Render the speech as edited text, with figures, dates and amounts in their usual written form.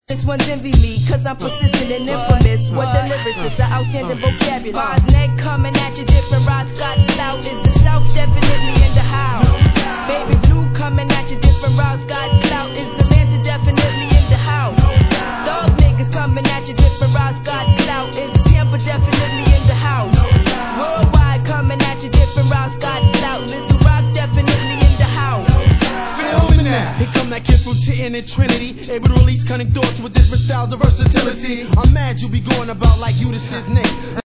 This one's envy me, cause I'm persistent and infamous. What the lyricist, the outstanding vocabulary. Bars neck coming at you, different rods got clout. Is the South definitely in the house? Baby blue coming at you, different rods got clout. Is the Atlanta definitely in the house? Dog niggas coming at you, different rods got clout. Is Tampa definitely in the house? Worldwide coming at you, different rods got clout. Little Rock definitely in the house. Feel me now. Here come that kid from Titan and Trinity, able to release cunning thoughts with different styles of versatility. I'm mad you be going about like you this is Nick.